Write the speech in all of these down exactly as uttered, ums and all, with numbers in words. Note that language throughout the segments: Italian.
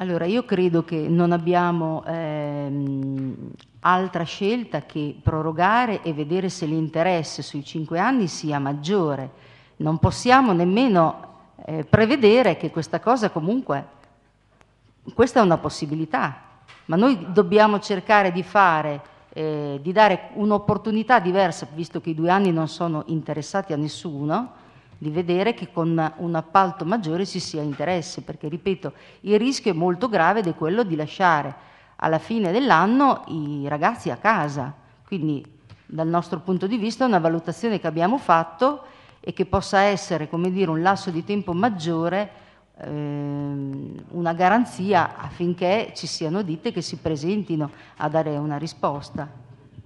Allora, io credo che non abbiamo ehm, altra scelta che prorogare e vedere se l'interesse sui cinque anni sia maggiore. Non possiamo nemmeno eh, prevedere che questa cosa comunque, questa è una possibilità, ma noi dobbiamo cercare di fare, eh, di dare un'opportunità diversa, visto che i due anni non sono interessati a nessuno, di vedere che con un appalto maggiore ci sia interesse, perché ripeto, il rischio è molto grave ed è quello di lasciare alla fine dell'anno i ragazzi a casa. Quindi dal nostro punto di vista è una valutazione che abbiamo fatto e che possa essere, come dire, un lasso di tempo maggiore, ehm, una garanzia affinché ci siano ditte che si presentino a dare una risposta.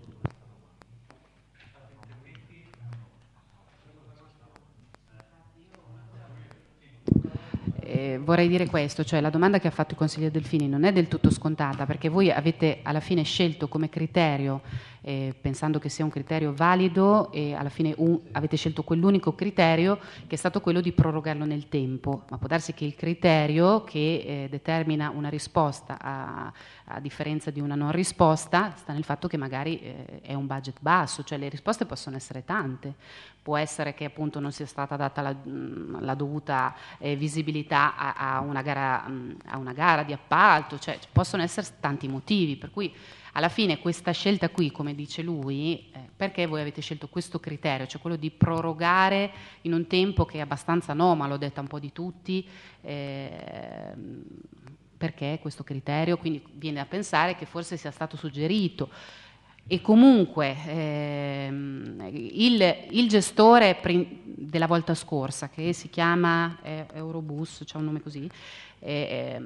Eh, vorrei dire questo, cioè la domanda che ha fatto il consigliere Delfini non è del tutto scontata, perché voi avete alla fine scelto come criterio, eh, pensando che sia un criterio valido, e alla fine un, avete scelto quell'unico criterio che è stato quello di prorogarlo nel tempo, ma può darsi che il criterio che eh, determina una risposta a, a differenza di una non risposta sta nel fatto che magari eh, è un budget basso, cioè le risposte possono essere tante. Può essere che appunto non sia stata data la, la dovuta eh, visibilità a, a, una gara, a una gara di appalto, cioè possono essere tanti motivi, per cui alla fine questa scelta qui, come dice lui, eh, perché voi avete scelto questo criterio, cioè quello di prorogare in un tempo che è abbastanza anomalo, detta un po' di tutti, eh, perché questo criterio? Quindi viene a pensare che forse sia stato suggerito. E comunque ehm, il, il gestore della volta scorsa, che si chiama eh, Eurobus, c'è un nome così, eh,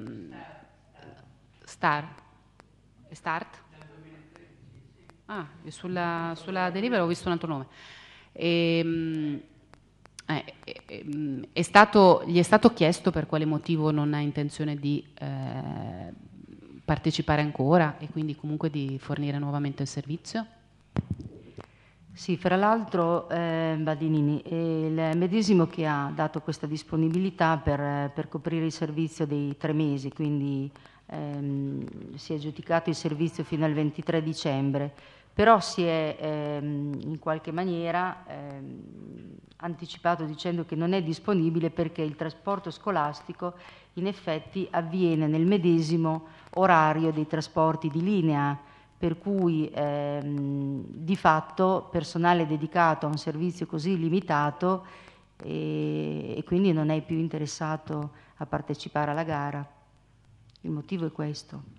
Star, Start? Ah, sulla, sulla delibera ho visto un altro nome. E, eh, eh, è stato, gli è stato chiesto per quale motivo non ha intenzione di eh, partecipare ancora e quindi comunque di fornire nuovamente il servizio? Sì, fra l'altro eh, Badinini è il medesimo che ha dato questa disponibilità per, per coprire il servizio dei tre mesi, quindi ehm, si è aggiudicato il servizio fino al ventitré dicembre, però si è ehm, in qualche maniera ehm, anticipato dicendo che non è disponibile perché il trasporto scolastico in effetti avviene nel medesimo orario dei trasporti di linea, per cui ehm, di fatto personale dedicato a un servizio così limitato e, e quindi non è più interessato a partecipare alla gara. Il motivo è questo.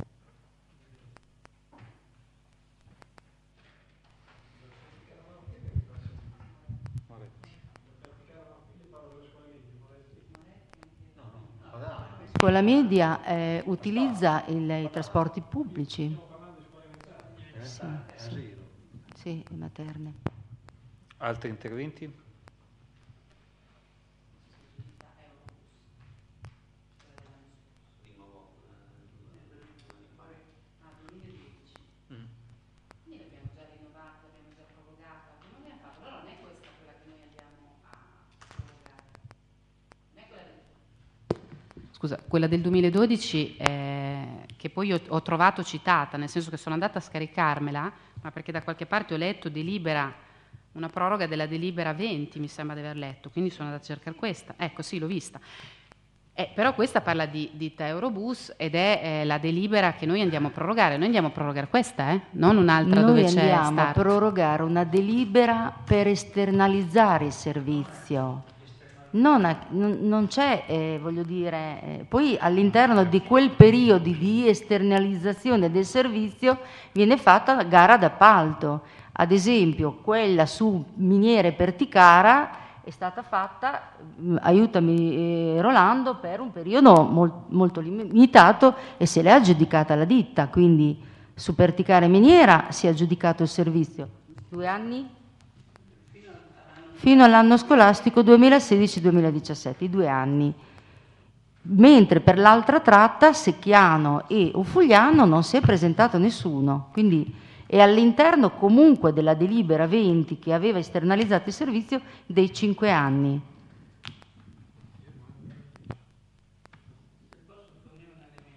Scuola media eh, utilizza il, i trasporti pubblici. Sì, sì, sì, le materne. Altri interventi? Scusa, quella del duemiladodici eh, che poi ho, ho trovato citata, nel senso che sono andata a scaricarmela, ma perché da qualche parte ho letto delibera, una proroga della delibera venti, mi sembra di aver letto, quindi sono andata a cercare questa. Ecco, sì, l'ho vista. Eh, però questa parla di, di Eurobus ed è eh, la delibera che noi andiamo a prorogare. Noi andiamo a prorogare questa, eh? Non un'altra noi dove c'è Start. Noi andiamo a prorogare una delibera per esternalizzare il servizio. Non, a, non, non c'è, eh, voglio dire, eh, poi all'interno di quel periodo di esternalizzazione del servizio viene fatta gara d'appalto. Ad esempio, quella su Miniere Perticara è stata fatta, aiutami eh, Rolando, per un periodo mol, molto limitato e se l'è aggiudicata la ditta, quindi su Perticara e Miniera si è aggiudicato il servizio. Due anni? Fino all'anno scolastico duemilasedici duemiladiciassette, i due anni. Mentre per l'altra tratta, Secchiano e Ufugliano, non si è presentato nessuno. Quindi è all'interno comunque della delibera venti che aveva esternalizzato il servizio dei cinque anni.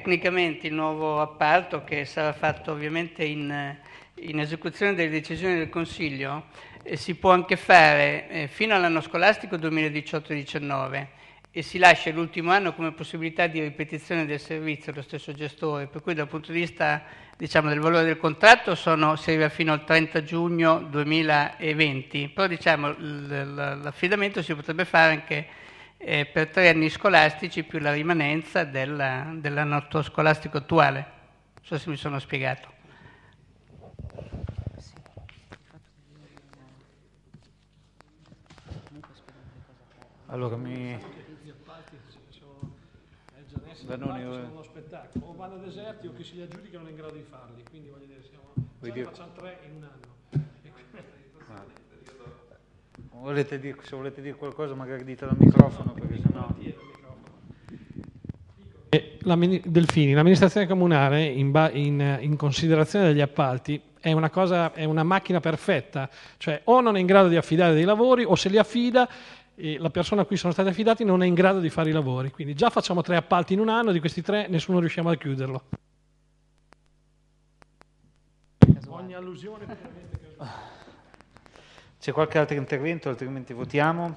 tecnicamente il nuovo appalto, che sarà fatto ovviamente in, in esecuzione delle decisioni del Consiglio, eh, si può anche fare eh, fino all'anno scolastico duemiladiciotto diciannove e si lascia l'ultimo anno come possibilità di ripetizione del servizio allo stesso gestore, per cui dal punto di vista, diciamo, del valore del contratto sono, si arriva fino al trenta giugno duemilaventi, però diciamo, l- l'affidamento si potrebbe fare anche eh, per tre anni scolastici più la rimanenza della, dell'anno scolastico attuale. Non so se mi sono spiegato. Allora mi... Vanoni, uno spettacolo, o vanno deserti o chi si li aggiudica non è in grado di farli, quindi voglio dire, siamo, già ne facciamo tre in un anno. Volete dire, se volete dire qualcosa magari dite al microfono, perché sennò... La, Delfini, l'amministrazione comunale in, ba, in, in considerazione degli appalti è una cosa, è una macchina perfetta, cioè o non è in grado di affidare dei lavori o se li affida e la persona a cui sono stati affidati non è in grado di fare i lavori, quindi già facciamo tre appalti in un anno, di questi tre nessuno riusciamo a chiuderlo. Ogni allusione è veramente casuale. C'è qualche altro intervento, altrimenti votiamo?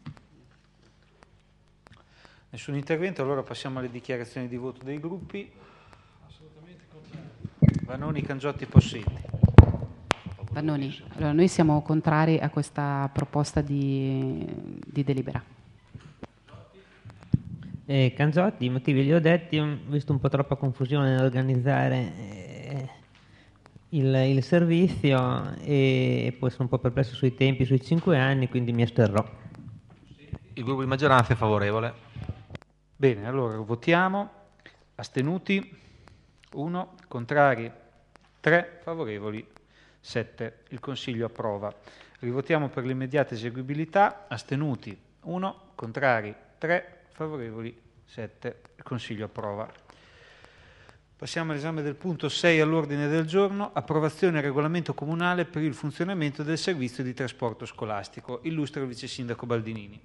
Nessun intervento, allora passiamo alle dichiarazioni di voto dei gruppi. Assolutamente contrario. Vanoni, Cangiotti, Possetti. Vanoni, allora noi siamo contrari a questa proposta di, di delibera. Eh, Cangiotti, i motivi li ho detti, ho visto un po' troppa confusione nell'organizzare eh, il, il servizio e poi sono un po' perplesso sui tempi, sui cinque anni, quindi mi asterrò. Il gruppo di maggioranza è favorevole. Bene, allora votiamo. Astenuti? uno. Contrari? tre. Favorevoli? sette. Il Consiglio approva. Rivotiamo per l'immediata eseguibilità. Astenuti? uno. Contrari? tre. Favorevoli? sette. Il Consiglio approva. Passiamo all'esame del punto sei all'ordine del giorno. Approvazione del regolamento comunale per il funzionamento del servizio di trasporto scolastico. Illustra il vice sindaco Baldinini.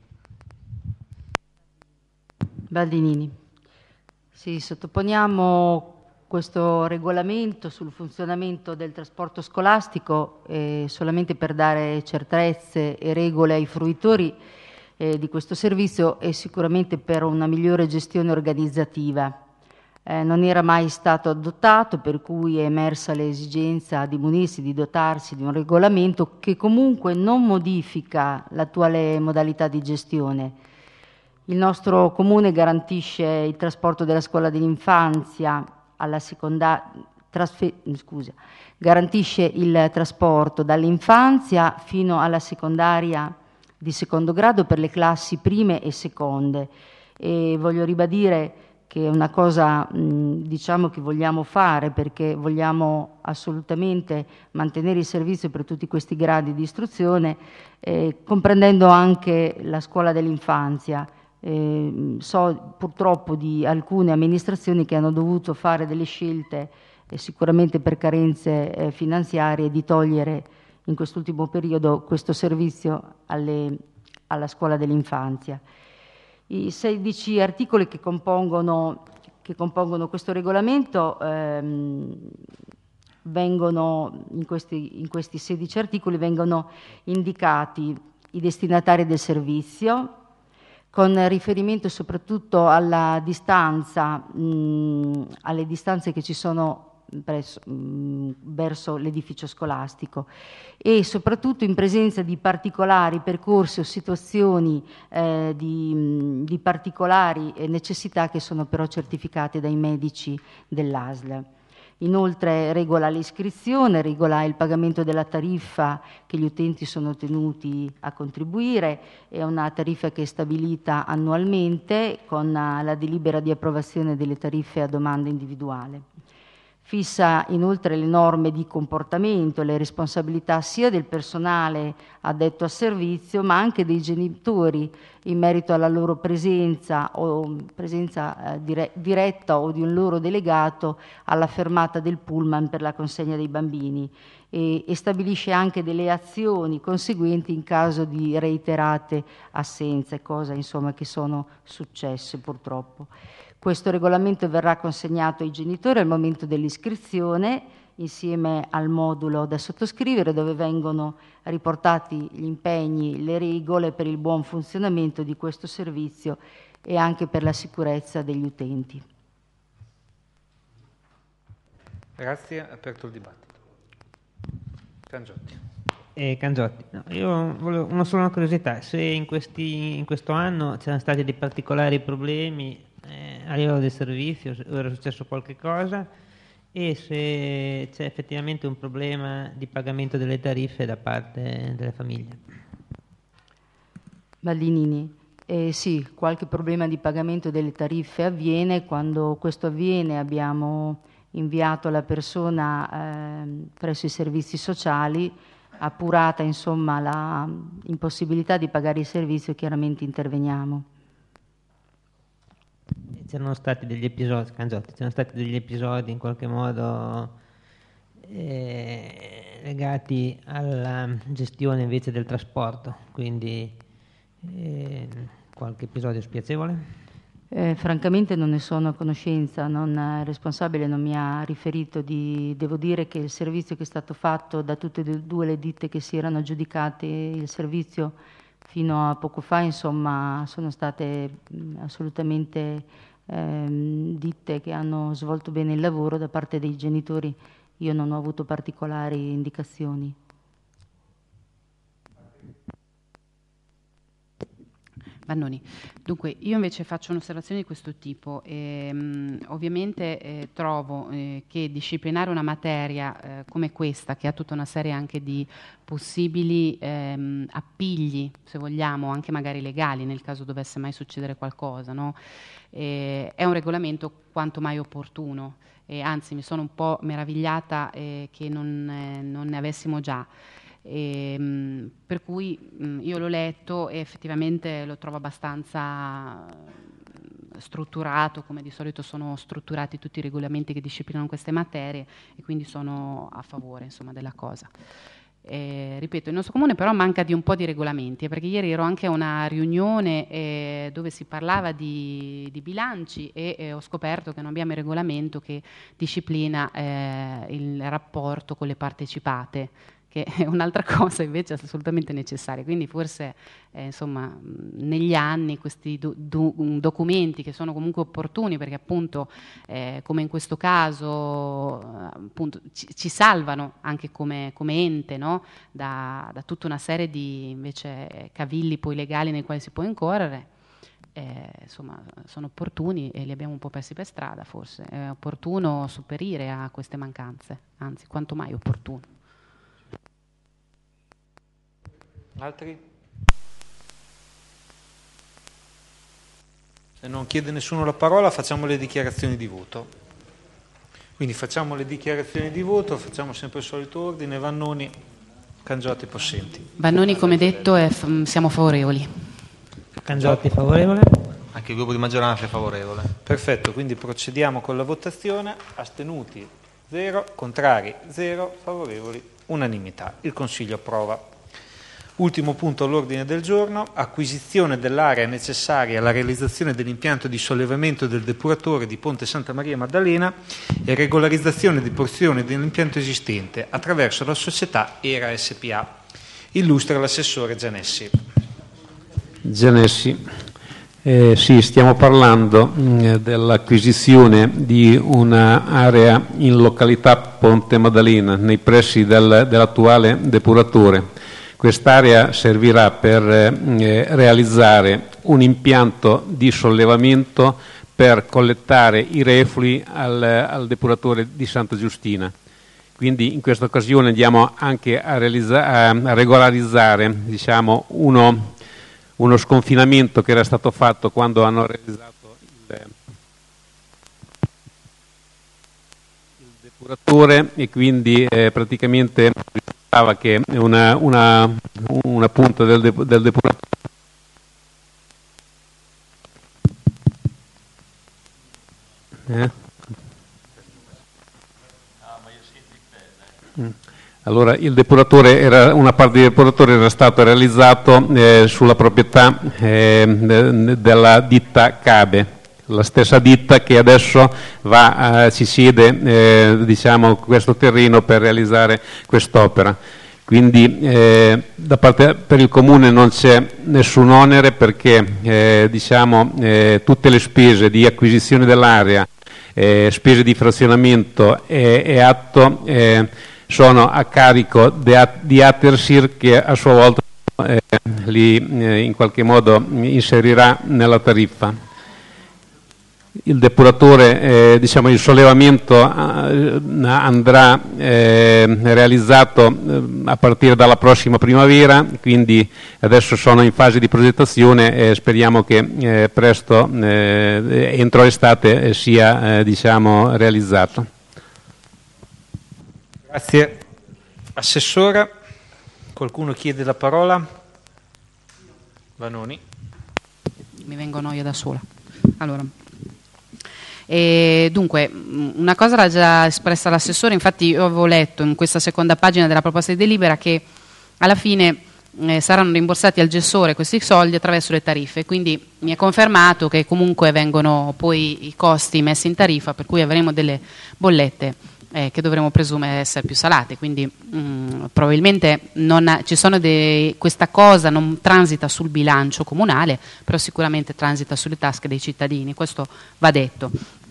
Baldinini. Sì, sottoponiamo questo regolamento sul funzionamento del trasporto scolastico eh, solamente per dare certezze e regole ai fruitori eh, di questo servizio e sicuramente per una migliore gestione organizzativa. Eh, non era mai stato adottato, per cui è emersa l'esigenza di munirsi, di dotarsi di un regolamento che comunque non modifica l'attuale modalità di gestione. Il nostro comune garantisce il trasporto della scuola dell'infanzia alla seconda, trasfer, scusa, garantisce il trasporto dall'infanzia fino alla secondaria di secondo grado per le classi prime e seconde. E voglio ribadire che è una cosa mh, diciamo che vogliamo fare perché vogliamo assolutamente mantenere il servizio per tutti questi gradi di istruzione, eh, comprendendo anche la scuola dell'infanzia. Eh, so purtroppo di alcune amministrazioni che hanno dovuto fare delle scelte eh, sicuramente per carenze eh, finanziarie di togliere in quest'ultimo periodo questo servizio alle, alla scuola dell'infanzia. I sedici articoli che compongono, che compongono questo regolamento ehm, vengono in questi, in questi sedici articoli vengono indicati i destinatari del servizio, con riferimento soprattutto alla distanza, mh, alle distanze che ci sono presso, mh, verso l'edificio scolastico e soprattutto in presenza di particolari percorsi o situazioni eh, di, mh, di particolari necessità che sono però certificate dai medici dell'A S L. Inoltre regola l'iscrizione, regola il pagamento della tariffa che gli utenti sono tenuti a contribuire, è una tariffa che è stabilita annualmente con la delibera di approvazione delle tariffe a domanda individuale. Fissa inoltre le norme di comportamento, le responsabilità sia del personale addetto al servizio ma anche dei genitori in merito alla loro presenza o presenza eh, dire- diretta o di un loro delegato alla fermata del pullman per la consegna dei bambini e, e stabilisce anche delle azioni conseguenti in caso di reiterate assenze, cose insomma che sono successe purtroppo. Questo regolamento verrà consegnato ai genitori al momento dell'iscrizione, insieme al modulo da sottoscrivere, dove vengono riportati gli impegni, le regole per il buon funzionamento di questo servizio e anche per la sicurezza degli utenti. Grazie, aperto il dibattito. Canziotti. Eh, Canziotti, no, io volevo una sola curiosità, se in, questi, in questo anno c'erano stati dei particolari problemi eh, a livello del servizio, se era successo qualche cosa, e se c'è effettivamente un problema di pagamento delle tariffe da parte delle famiglie. Ballinini, eh, sì, qualche problema di pagamento delle tariffe avviene. Quando questo avviene abbiamo inviato la persona eh, presso i servizi sociali, appurata insomma la impossibilità di pagare il servizio, chiaramente interveniamo. C'erano stati degli episodi, Canziotti, c'erano stati degli episodi in qualche modo eh, legati alla gestione invece del trasporto, quindi eh, qualche episodio spiacevole? Eh, francamente non ne sono a conoscenza, non, il responsabile non mi ha riferito di, devo dire che il servizio che è stato fatto da tutte e due le ditte che si erano aggiudicate il servizio fino a poco fa, insomma, sono state mh, assolutamente ehm, ditte che hanno svolto bene il lavoro. Da parte dei genitori io non ho avuto particolari indicazioni. Vannoni. Dunque, io invece faccio un'osservazione di questo tipo. Ehm, ovviamente eh, trovo eh, che disciplinare una materia eh, come questa, che ha tutta una serie anche di possibili ehm, appigli, se vogliamo, anche magari legali, nel caso dovesse mai succedere qualcosa, no? Eh, è un regolamento quanto mai opportuno, e anzi mi sono un po' meravigliata eh, che non, eh, non ne avessimo già. E, mh, per cui mh, io l'ho letto e effettivamente lo trovo abbastanza strutturato, come di solito sono strutturati tutti i regolamenti che disciplinano queste materie, e quindi sono a favore, insomma, della cosa. Eh, ripeto, il nostro comune però manca di un po' di regolamenti, eh, perché ieri ero anche a una riunione eh, dove si parlava di, di bilanci e eh, ho scoperto che non abbiamo il regolamento che disciplina eh, il rapporto con le partecipate, che è un'altra cosa invece assolutamente necessaria. Quindi forse eh, insomma, negli anni questi do, do, documenti che sono comunque opportuni, perché appunto eh, come in questo caso appunto, ci, ci salvano anche come, come ente, no? da, da tutta una serie di invece cavilli poi legali nei quali si può incorrere. Eh, insomma, sono opportuni e li abbiamo un po' persi per strada. Forse è opportuno sopperire a queste mancanze, anzi quanto mai opportuno. Altri? Se non chiede nessuno la parola, facciamo le dichiarazioni di voto. Quindi facciamo le dichiarazioni di voto, facciamo sempre il solito ordine. Vannoni, Canziotti, Possenti. Vannoni, come detto, è, siamo favorevoli. Canziotti favorevole? Anche il gruppo di maggioranza è favorevole. Perfetto, quindi procediamo con la votazione. Astenuti zero, contrari zero, favorevoli unanimità. Il Consiglio approva. Ultimo punto all'ordine del giorno, acquisizione dell'area necessaria alla realizzazione dell'impianto di sollevamento del depuratore di Ponte Santa Maria Maddalena e regolarizzazione di porzioni dell'impianto esistente attraverso la società Era S P A. Illustra l'assessore Gianessi. Gianessi, eh, sì, stiamo parlando mh, dell'acquisizione di un'area in località Ponte Maddalena nei pressi del, dell'attuale depuratore. Quest'area servirà per eh, realizzare un impianto di sollevamento per collettare i reflui al, al depuratore di Santa Giustina. Quindi in questa occasione andiamo anche a, realizza- a regolarizzare diciamo, uno, uno sconfinamento che era stato fatto quando hanno realizzato il, il depuratore, e quindi eh, praticamente che una, una, una punta del, de, del depuratore eh? Allora il depuratore era, una parte del depuratore era stato realizzato eh, sulla proprietà eh, de, della ditta Cabe, la stessa ditta che adesso va, eh, si siede eh, diciamo, questo terreno per realizzare quest'opera. Quindi eh, da parte, per il Comune non c'è nessun onere perché eh, diciamo, eh, tutte le spese di acquisizione dell'area, eh, spese di frazionamento e, e atto eh, sono a carico di, di Atersir, che a sua volta eh, li eh, in qualche modo inserirà nella tariffa. Il depuratore, eh, diciamo il sollevamento eh, andrà eh, realizzato eh, a partire dalla prossima primavera, quindi adesso sono in fase di progettazione e speriamo che eh, presto, eh, entro l'estate, eh, sia eh, diciamo, realizzato. Grazie. Assessora, qualcuno chiede la parola? Vanoni. Mi vengo noia da sola. Allora... E dunque, una cosa l'ha già espressa l'assessore, infatti io avevo letto in questa seconda pagina della proposta di delibera che alla fine eh, saranno rimborsati al gestore questi soldi attraverso le tariffe, quindi mi è confermato che comunque vengono poi i costi messi in tariffa, per cui avremo delle bollette eh, che dovremo presumere essere più salate, quindi mh, probabilmente non ha, ci sono dei, questa cosa non transita sul bilancio comunale, però sicuramente transita sulle tasche dei cittadini, questo va detto.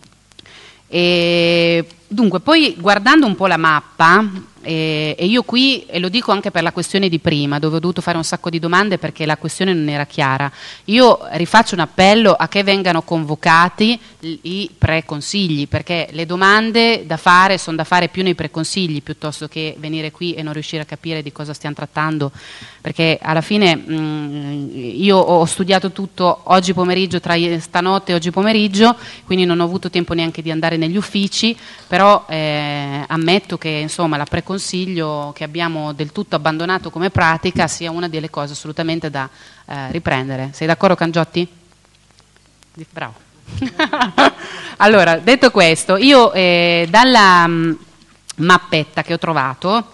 E dunque, poi guardando un po' la mappa, eh, e io qui, e lo dico anche per la questione di prima, dove ho dovuto fare un sacco di domande perché la questione non era chiara, io rifaccio un appello a che vengano convocati i preconsigli, perché le domande da fare sono da fare più nei preconsigli piuttosto che venire qui e non riuscire a capire di cosa stiamo trattando, perché alla fine mh, io ho studiato tutto oggi pomeriggio, tra stanotte e oggi pomeriggio, quindi non ho avuto tempo neanche di andare negli uffici, però eh, ammetto che insomma la preconsiglio che abbiamo del tutto abbandonato come pratica sia una delle cose assolutamente da eh, riprendere. Sei d'accordo, Cangiotti? Bravo. Allora, detto questo, io eh, dalla mh, mappetta che ho trovato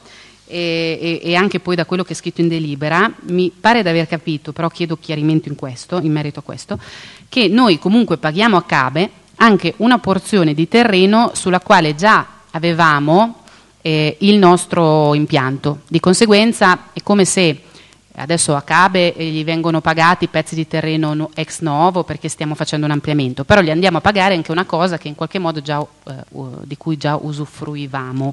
e, e, e anche poi da quello che è scritto in delibera mi pare di aver capito, però chiedo chiarimento in questo, in merito a questo, che noi comunque paghiamo a Cabe anche una porzione di terreno sulla quale già avevamo eh, il nostro impianto. Di conseguenza è come se adesso a Cabe eh, gli vengono pagati pezzi di terreno no, ex novo perché stiamo facendo un ampliamento, però gli andiamo a pagare anche una cosa che in qualche modo già, eh, uh, di cui già usufruivamo.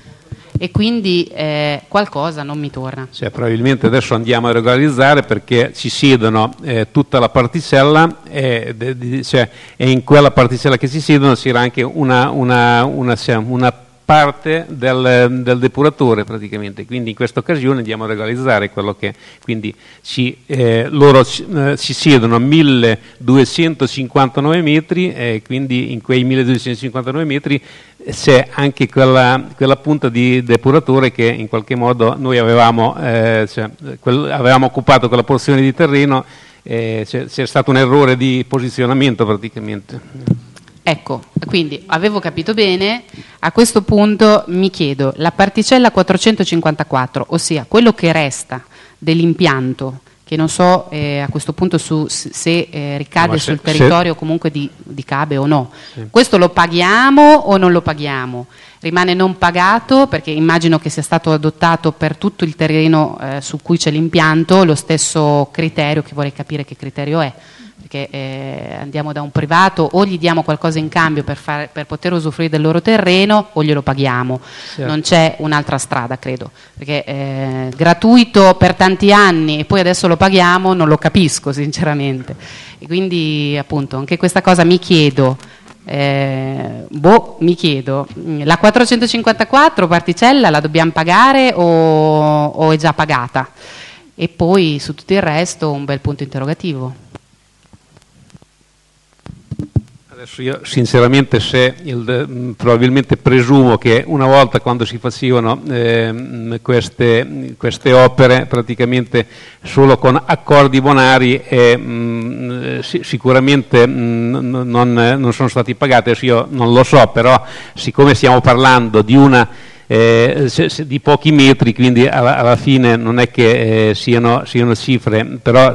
E quindi eh, qualcosa non mi torna. Cioè, probabilmente adesso andiamo a regolarizzare perché ci siedono eh, tutta la particella e, de, de, cioè, e in quella particella che si siedono c'era anche una, una, una, cioè, una parte del, del depuratore praticamente, quindi in questa occasione andiamo a regolarizzare quello che quindi ci, eh, loro ci, eh, ci siedono a milleduecentocinquantanove metri e quindi in quei milleduecentocinquantanove metri c'è anche quella, quella punta di depuratore che in qualche modo noi avevamo, eh, cioè, quel, avevamo occupato quella porzione di terreno, eh, c'è, c'è stato un errore di posizionamento praticamente. Ecco, quindi avevo capito bene, a questo punto mi chiedo, la particella quattrocentocinquantaquattro, ossia quello che resta dell'impianto, che non so eh, a questo punto su, se eh, ricade no, se, sul territorio se... comunque di, di Cabe o no, sì. Questo lo paghiamo o non lo paghiamo? Rimane non pagato perché immagino che sia stato adottato per tutto il terreno eh, su cui c'è l'impianto lo stesso criterio, che vorrei capire che criterio è, perché eh, andiamo da un privato o gli diamo qualcosa in cambio per, fare, per poter usufruire del loro terreno o glielo paghiamo, certo. Non c'è un'altra strada credo, perché eh, gratuito per tanti anni e poi adesso lo paghiamo non lo capisco sinceramente, e quindi appunto anche questa cosa mi chiedo. Eh, boh, mi chiedo, la quattrocentocinquantaquattro particella la dobbiamo pagare o, o è già pagata? E poi su tutto il resto un bel punto interrogativo. Adesso io sinceramente se il, probabilmente presumo che una volta quando si facevano eh, queste, queste opere praticamente solo con accordi bonari e mh, sicuramente mh, non, non sono stati pagati, adesso io non lo so, però siccome stiamo parlando di una Eh, se, se di pochi metri, quindi alla, alla fine non è che eh, siano, siano cifre, però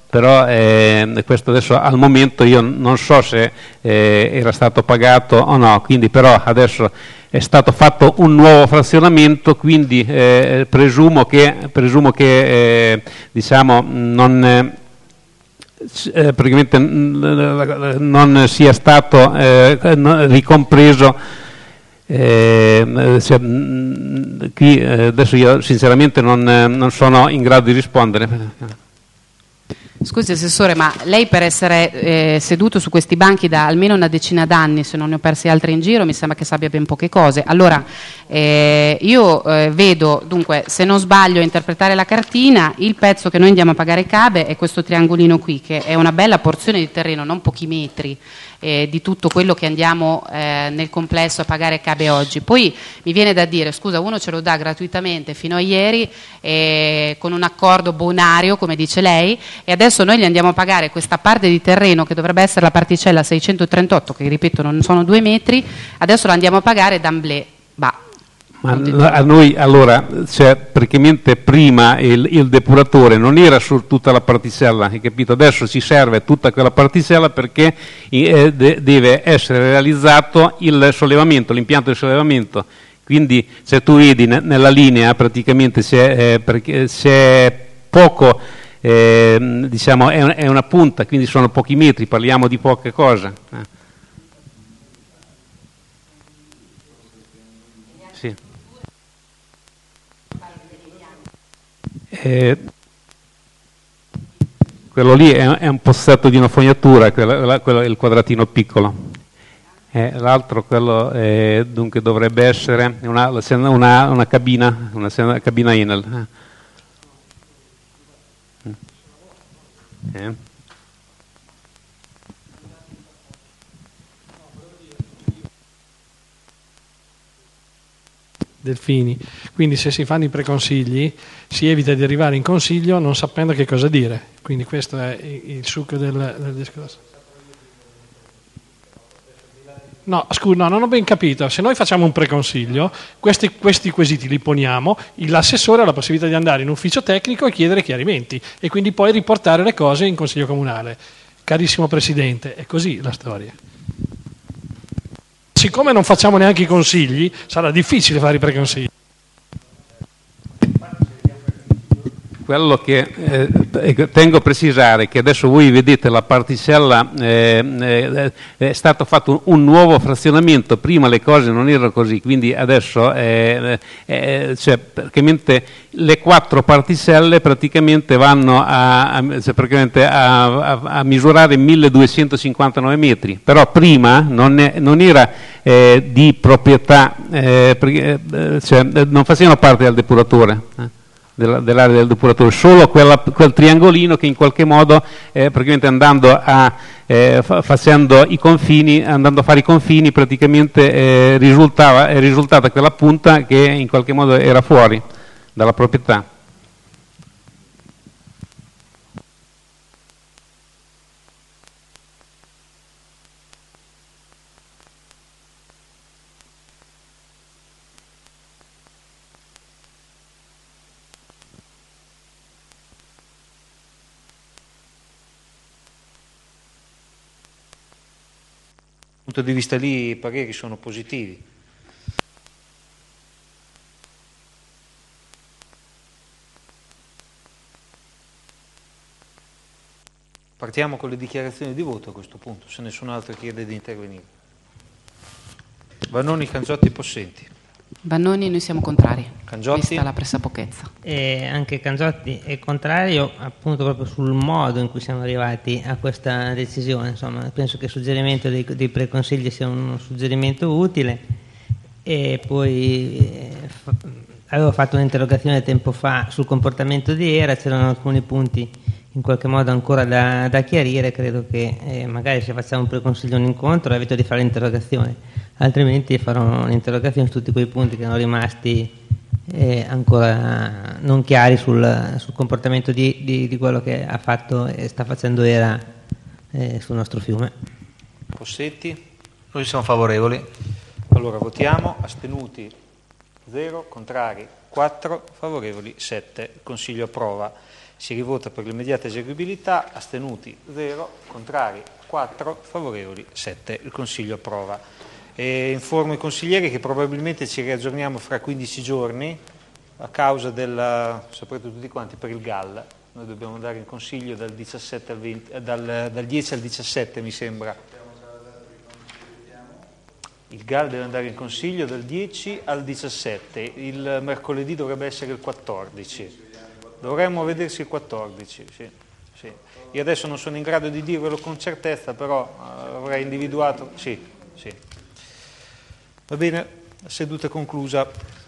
però eh, questo adesso al momento io non so se eh, era stato pagato o no, quindi però adesso è stato fatto un nuovo frazionamento, quindi eh, presumo che, presumo che eh, diciamo non, eh, praticamente non sia stato eh, ricompreso. Eh, se, qui eh, adesso io sinceramente non, non sono in grado di rispondere. Scusi Assessore, ma lei per essere eh, seduto su questi banchi da almeno una decina d'anni, se non ne ho persi altri in giro, mi sembra che sappia ben poche cose. Allora, eh, io eh, vedo, dunque, se non sbaglio a interpretare la cartina, il pezzo che noi andiamo a pagare Cabe è questo triangolino qui, che è una bella porzione di terreno, non pochi metri, eh, di tutto quello che andiamo eh, nel complesso a pagare Cabe oggi. Poi mi viene da dire, scusa, uno ce lo dà gratuitamente fino a ieri, eh, con un accordo bonario, come dice lei, e adesso Adesso noi gli andiamo a pagare questa parte di terreno che dovrebbe essere la particella seicentotrentotto, che ripeto non sono due metri, adesso la andiamo a pagare d'amblè. Bah. Ma a noi allora, cioè, praticamente prima il, il depuratore non era su tutta la particella, hai capito? Adesso ci serve tutta quella particella perché eh, de- deve essere realizzato il sollevamento, l'impianto di sollevamento. Quindi se tu vedi ne- nella linea praticamente c'è, eh, perché c'è poco. Eh, diciamo è, un, è una punta, quindi sono pochi metri, parliamo di poche cose. Eh. Sì. Eh, quello lì è, è un pozzetto di una fognatura, quello, quello è il quadratino piccolo. Eh, l'altro quello eh, dunque dovrebbe essere una, una, una cabina, una, una cabina Enel. Eh. Eh. Delfini. Quindi se si fanno i preconsigli si evita di arrivare in consiglio non sapendo che cosa dire. Quindi questo è il succo del, del discorso. No, scusa, no, non ho ben capito. Se noi facciamo un preconsiglio, questi, questi quesiti li poniamo, l'assessore ha la possibilità di andare in ufficio tecnico e chiedere chiarimenti e quindi poi riportare le cose in consiglio comunale. Carissimo Presidente, è così la storia. Siccome non facciamo neanche i consigli, sarà difficile fare i preconsigli. Quello che eh, tengo a precisare che adesso voi vedete la particella, eh, eh, è stato fatto un, un nuovo frazionamento, prima le cose non erano così, quindi adesso eh, eh, cioè, praticamente le quattro particelle praticamente vanno a, a, cioè, praticamente a, a, a misurare milleduecentocinquantanove metri, però prima non, è, non era eh, di proprietà, eh, perché, eh, cioè, non facevano parte del depuratore. Eh. dell'area del depuratore, solo quella, quel triangolino che in qualche modo eh, praticamente andando a eh, fa, facendo i confini, andando a fare i confini praticamente eh, risultava, è risultata quella punta che in qualche modo era fuori dalla proprietà. Punto di vista lì i pareri sono positivi. Partiamo con le dichiarazioni di voto a questo punto, se nessun altro chiede di intervenire. Vannoni, Canzotti, Possenti. Vannoni, noi siamo contrari, Canzotti. vista la pressapochezza. E anche Canzotti è contrario appunto proprio sul modo in cui siamo arrivati a questa decisione. Insomma, penso che il suggerimento dei, dei preconsigli sia un suggerimento utile e poi eh, fa, avevo fatto un'interrogazione tempo fa sul comportamento di Era, c'erano alcuni punti in qualche modo ancora da, da chiarire, credo che eh, magari se facciamo un preconsiglio un incontro evito di fare l'interrogazione, altrimenti farò un'interrogazione su tutti quei punti che erano rimasti eh, ancora non chiari sul, sul comportamento di, di, di quello che ha fatto e sta facendo Era eh, sul nostro fiume. Possenti. Noi siamo favorevoli. Allora votiamo, astenuti zero, contrari quattro, favorevoli sette. Il Consiglio approva. Si rivota per l'immediata eseguibilità, astenuti zero, contrari quattro, favorevoli sette. Il Consiglio approva. E informo i consiglieri che probabilmente ci riaggiorniamo fra quindici giorni a causa del, saprete tutti quanti, per il G A L. Noi dobbiamo andare in Consiglio dal, diciassette al venti, eh, dal, dal dieci al diciassette, mi sembra. Il G A L deve andare in Consiglio dal dieci al diciassette, il mercoledì dovrebbe essere il quattordici. Dovremmo vedersi il quattordici, sì, sì. Io adesso non sono in grado di dirvelo con certezza, però uh, avrei individuato... Sì, sì. Va bene, la seduta è conclusa.